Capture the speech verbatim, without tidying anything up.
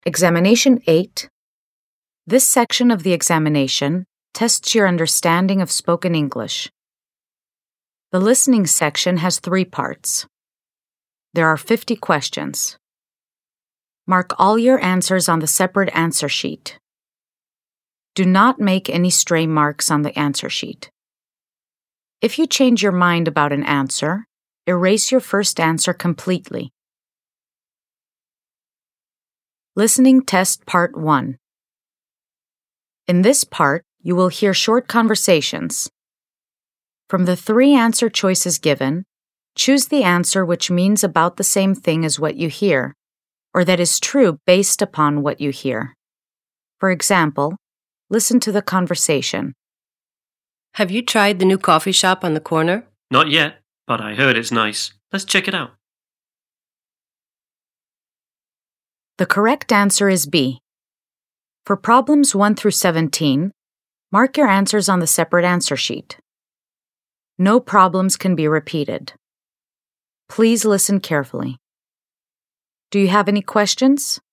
Examination eight. This section of the examination tests your understanding of spoken English. The listening section has three parts. There are fifty questions. Mark all your answers on the separate answer sheet. Do not make any stray marks on the answer sheet. If you change your mind about an answer, erase your first answer completely. Listening Test Part one. In this part, you will hear short conversations. From the three answer choices given, choose the answer which means about the same thing as what you hear, or that is true based upon what you hear. For example, listen to the conversation. Have you tried the new coffee shop on the corner? Not yet, but I heard it's nice. Let's check it out. The correct answer is B. For problems one through seventeen, mark your answers on the separate answer sheet. No problems can be repeated. Please listen carefully. Do you have any questions?